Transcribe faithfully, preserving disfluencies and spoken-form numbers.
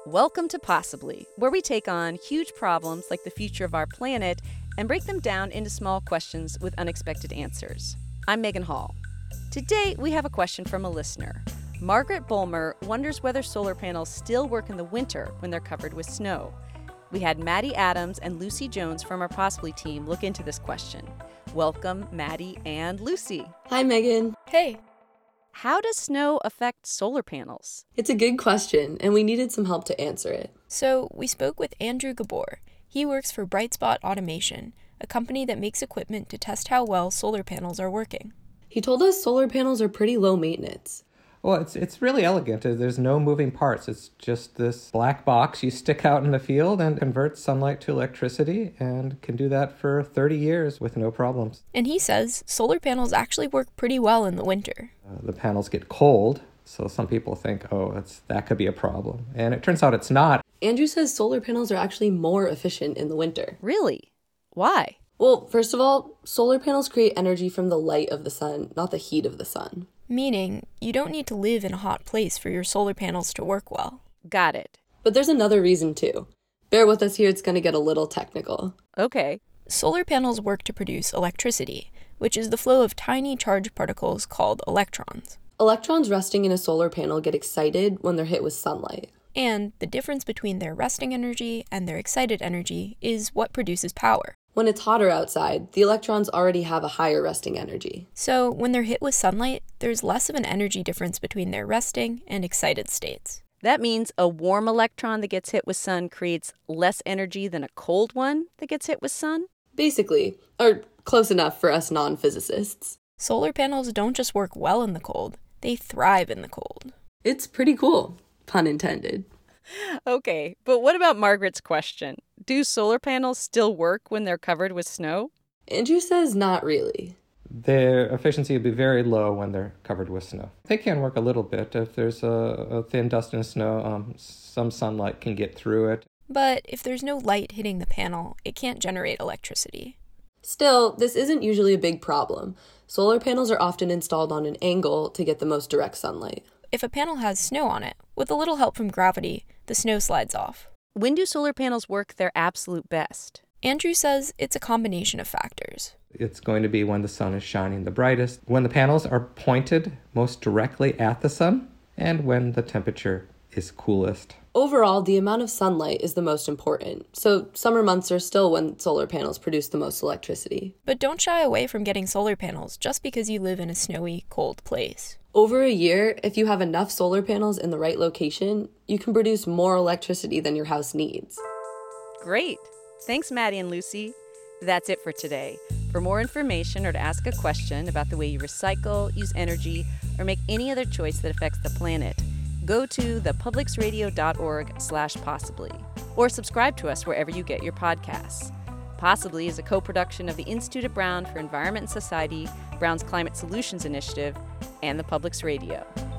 Welcome to Possibly, where we take on huge problems like the future of our planet and break them down into small questions with unexpected answers. I'm Megan Hall. Today, we have a question from a listener. Margaret Bulmer wonders whether solar panels still work in the winter when they're covered with snow. We had Maddie Adams and Lucy Jones from our Possibly team look into this question. Welcome, Maddie and Lucy. Hi, Megan. Hey. How does snow affect solar panels? It's a good question, and we needed some help to answer it. So we spoke with Andrew Gabor. He works for Brightspot Automation, a company that makes equipment to test how well solar panels are working. He told us solar panels are pretty low maintenance. Well, it's it's really elegant. There's no moving parts. It's just this black box you stick out in the field and converts sunlight to electricity and can do that for thirty years with no problems. And he says solar panels actually work pretty well in the winter. Uh, the panels get cold, so some people think, oh, it's, that could be a problem. And it turns out it's not. Andrew says solar panels are actually more efficient in the winter. Really? Why? Well, first of all, solar panels create energy from the light of the sun, not the heat of the sun. Meaning, you don't need to live in a hot place for your solar panels to work well. Got it. But there's another reason too. Bear with us here, it's going to get a little technical. Okay. Solar panels work to produce electricity, which is the flow of tiny charged particles called electrons. Electrons resting in a solar panel get excited when they're hit with sunlight. And the difference between their resting energy and their excited energy is what produces power. When it's hotter outside, the electrons already have a higher resting energy. So when they're hit with sunlight, there's less of an energy difference between their resting and excited states. That means a warm electron that gets hit with sun creates less energy than a cold one that gets hit with sun? Basically, or close enough for us non-physicists. Solar panels don't just work well in the cold, they thrive in the cold. It's pretty cool, pun intended. Okay, but what about Margaret's question? Do solar panels still work when they're covered with snow? Andrew says not really. Their efficiency will be very low when they're covered with snow. They can work a little bit. If there's a, a thin dust in the snow, um, some sunlight can get through it. But if there's no light hitting the panel, it can't generate electricity. Still, this isn't usually a big problem. Solar panels are often installed on an angle to get the most direct sunlight. If a panel has snow on it, with a little help from gravity, the snow slides off. When do solar panels work their absolute best? Andrew says it's a combination of factors. It's going to be when the sun is shining the brightest, when the panels are pointed most directly at the sun, and when the temperature is coolest. Overall, the amount of sunlight is the most important, so summer months are still when solar panels produce the most electricity. But don't shy away from getting solar panels just because you live in a snowy, cold place. Over a year, if you have enough solar panels in the right location, you can produce more electricity than your house needs. Great. Thanks, Maddie and Lucy. That's it for today. For more information or to ask a question about the way you recycle, use energy, or make any other choice that affects the planet, go to thepublicsradio.org slash possibly, or subscribe to us wherever you get your podcasts. Possibly is a co-production of the Institute at Brown for Environment and Society, Brown's Climate Solutions Initiative, and the Public's Radio.